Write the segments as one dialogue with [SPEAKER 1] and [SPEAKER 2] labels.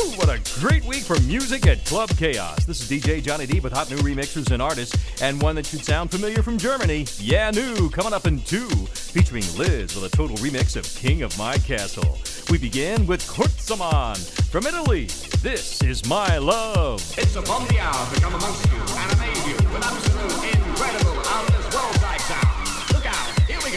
[SPEAKER 1] What a great week for music at Club Chaos. This is DJ Johnny D with hot new remixers and artists, and one that should sound familiar from Germany. Yeah, new, coming up in 2, featuring Liz with a total remix of King of My Castle. We begin with Kurtzaman from Italy. This is My Love.
[SPEAKER 2] It's upon the hour to come amongst you and amaze you with absolute incredible out-of-this world-like sound. Look out, here we go.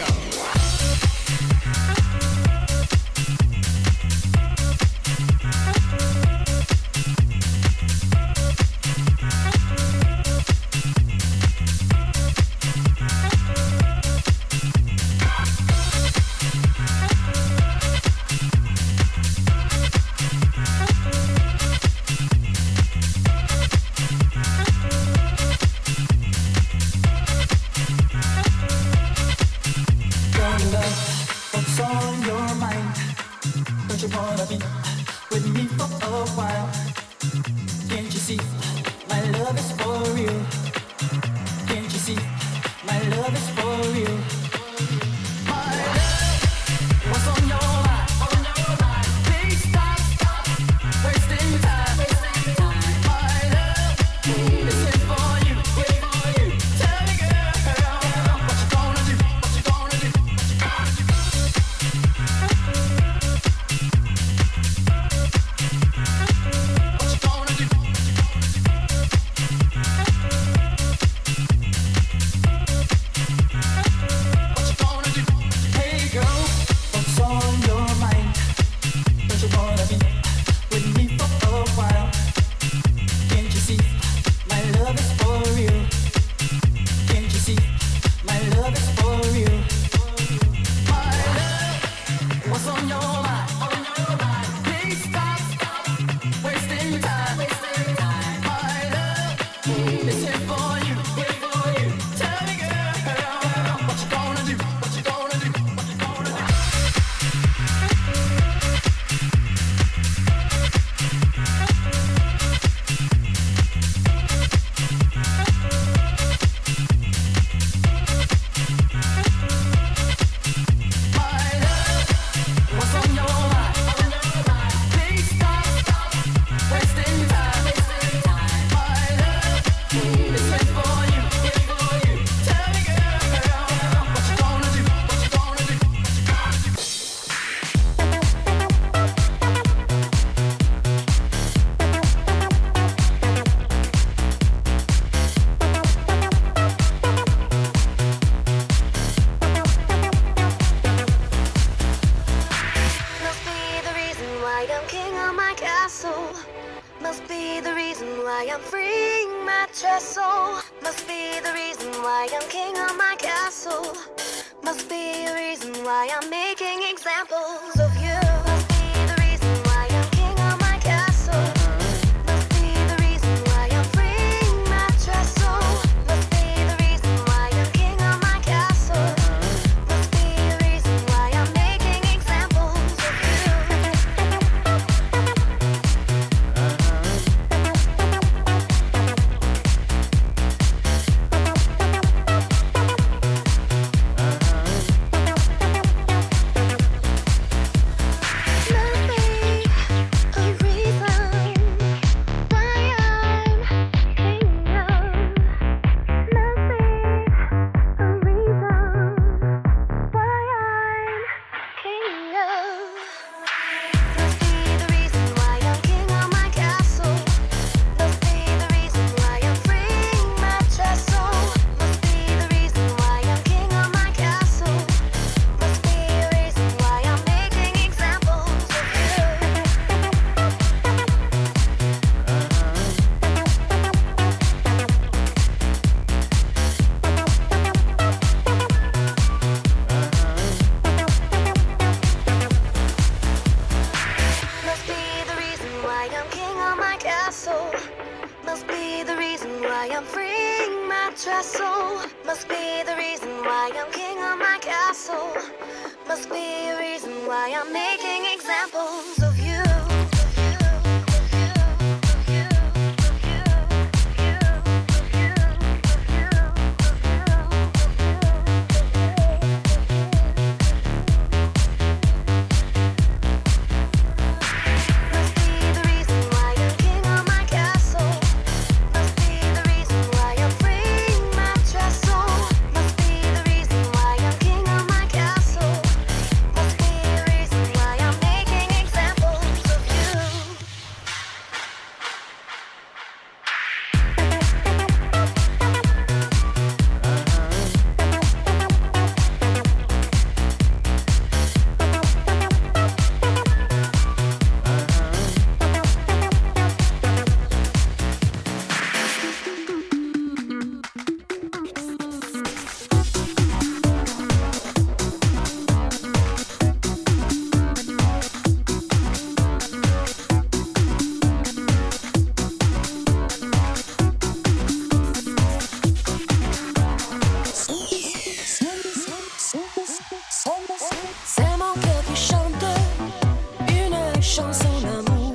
[SPEAKER 3] chanson d'amour.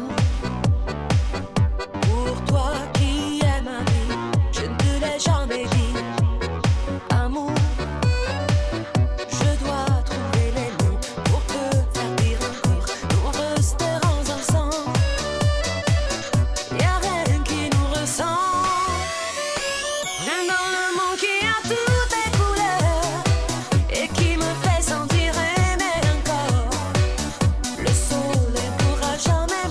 [SPEAKER 3] Pour toi qui es ma vie, je ne te l'ai jamais dit. Amour, je dois trouver les mots pour te faire dire encore. Nous resterons ensemble, y'a rien qui nous ressemble. Rien dans le monde qui a toutes les couleurs et qui me fait sentir aimer encore. Le soleil pourra jamais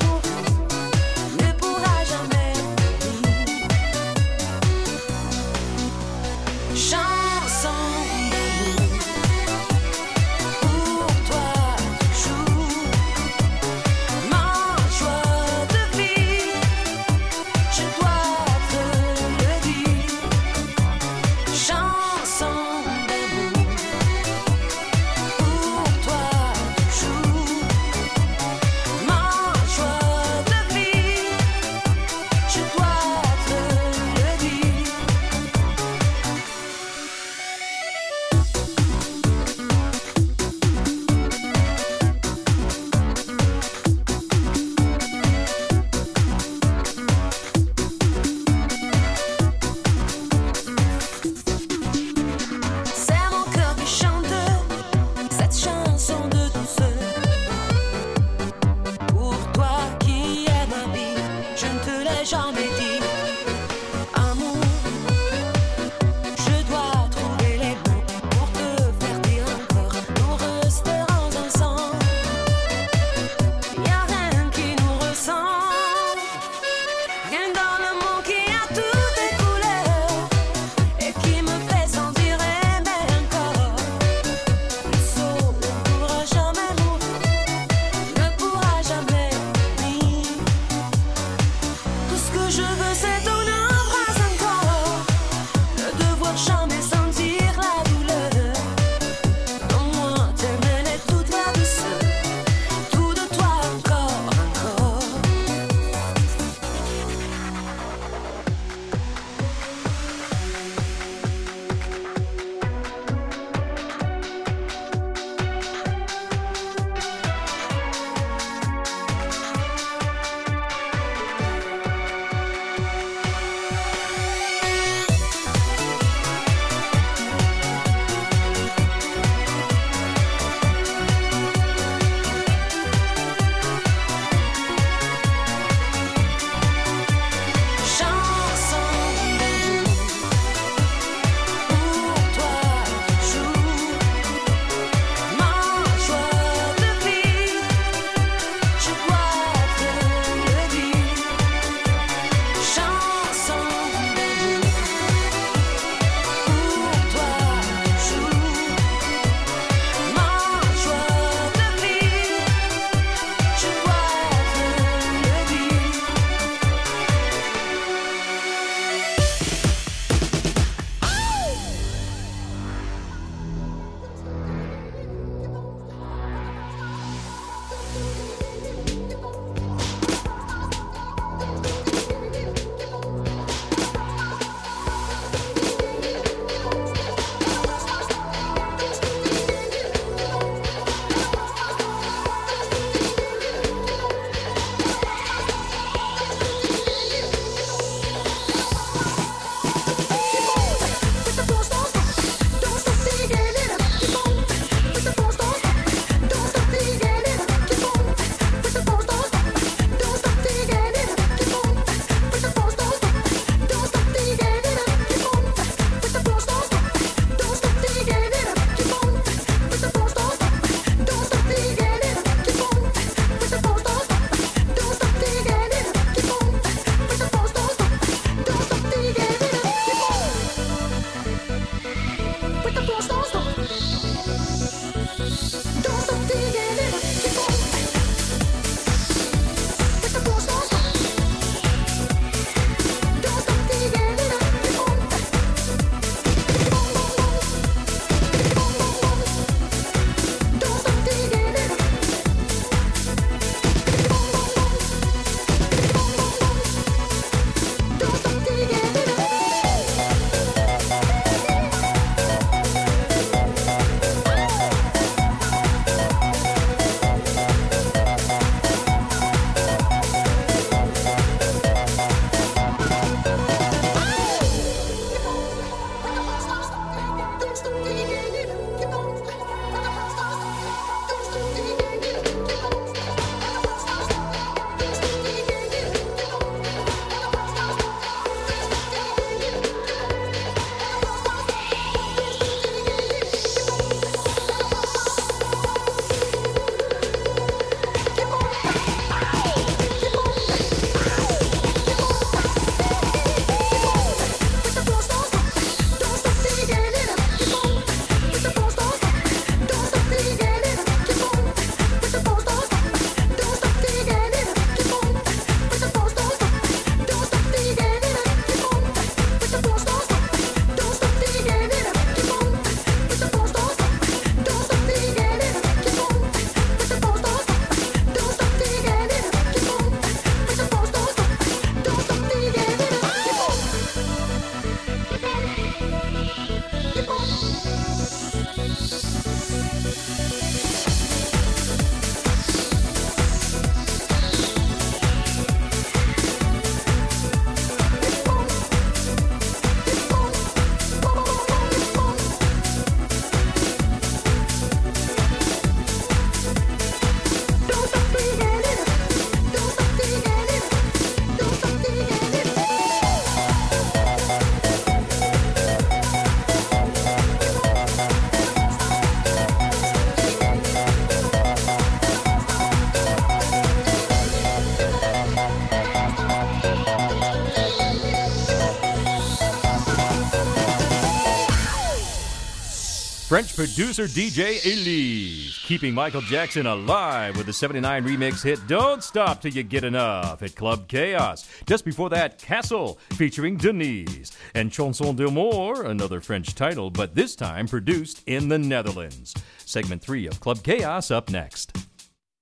[SPEAKER 1] French producer DJ Elise, keeping Michael Jackson alive with the 79 remix hit Don't Stop Till You Get Enough at Club Chaos. Just before that, Castle featuring Denise, and Chanson d'Amour, another French title, but this time produced in the Netherlands. Segment 3 of Club Chaos up next.